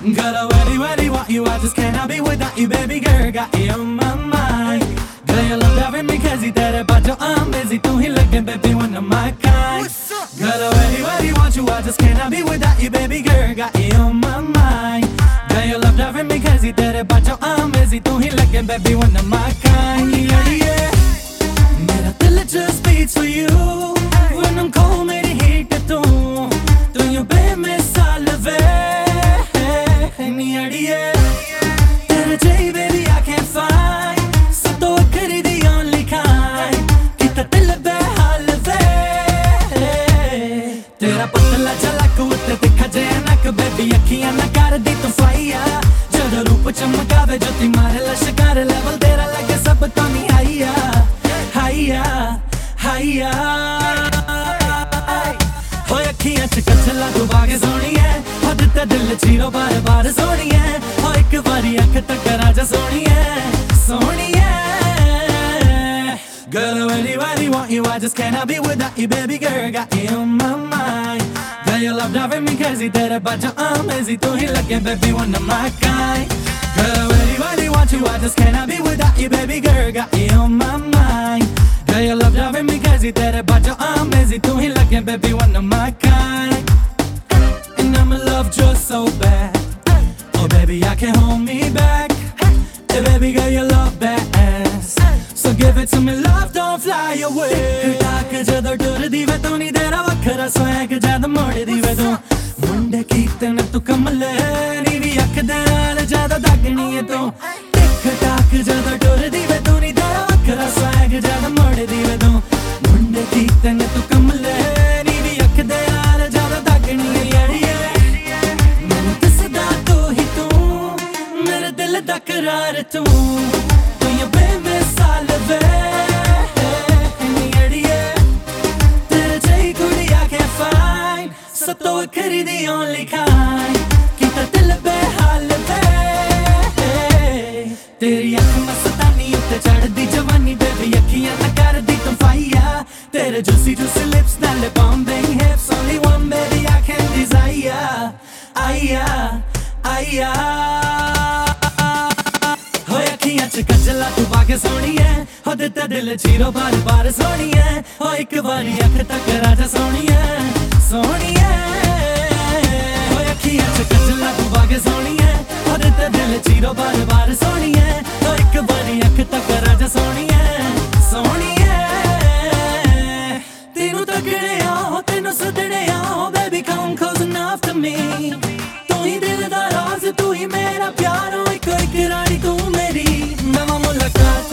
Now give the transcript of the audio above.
Girl, I really, really want you, I just cannot be without you, baby girl. Got you on my mind. Girl, you love driving me crazy, तेरे बाजू I'm busy, तू ही लगे baby one of my kind. Girl, I really, really want you, I just cannot be without you, baby girl. Got you on my mind. Girl, you love driving me crazy, तेरे बाजू I'm busy, तू ही लगे baby one of my kind. Yeah, yeah. मेरा दिल just beats for you. When I'm cold, मेरी heat है तू यूं बेमिसाल वे. तेरे जही baby I can't find. सब तो अखरी the only kind. किता दिल बेहाल वे. तेरा पतला झलक उत्ते दिखा जे नक baby अखियां ना कर दी तू फाइया. जदों रूप चमकावे ज्योति मारे लश्कर level तेरा लगे सब तो नहीं हाइया हाइया हाइया. हो अखियां च कचला तू बागे सोनी है. हो दित्ते दिल चीरो बार बार सोनी है. हो एक बारी अख तक राजा सोनी है सोनी है. Girl, I really, really want you, I just cannot be without you, baby girl. Got you on my mind. Girl, you love driving me crazy, तेरे बाजू I'm busy, तू ही लगे baby one of my kind. Girl, I really, really want you, I just cannot be without you, baby girl. Got you on my mind. Girl, you love driving me crazy, तेरे बाजू I'm busy, तू ही लगे baby one of my kind. And I'm in love just so bad. Oh baby, I can't hold me back. Hey baby girl, you love that ass. So give it to me, love, don't fly away. ताक जदों टुरदी वे तू नी तेरा वखरा swag जद मोड़दी वे तू. मुंडे कीते ने तू कमले नी वी अख दे नाल ज्यादा दागनी है तू. टिक टाक जदों टुरदी वे तू नी तेरा वखरा swag जद मोड़दी वे तू. मुंडे कीते ने तू कमले नी वी अख दे नाल ज्यादा दागनी है यारिये. मैनू दसदा तू ही तू मेरे दिल दा करार तू. तू ये बेमिसाल वे यारिये. तेरे जही कुड़ी I can't find. सब तो अखरी the only kind. किता दिल बेहाल वे. तेरी अख मस्तानी उत्ते चढ़दी जवानी baby अखियां ना कर दी तू फाइया. तेरे juicy juicy lips नाले bombing hips only one baby I can desire. आइया आइया. हो अखियां च कजला तू बागे सोनी है. हो दित्ते दिल चीरो बार बार सोनी है. हो एक बारी अख तक राजा सोनी है सोनी है. हो अखियां च कजला तू बागे सोनी है. हो दित्ते दिल चीरो बार बार सोनी है. हो एक बारी अख तक राजा सोनी है सोनी है. तेनू तकड़े आओ तेनू सदड़े आओ baby come close enough to me. तू ही दिल दा राज तू ही मेरा प्यार. एक एक रानी तू मेरी नवा मुलाकात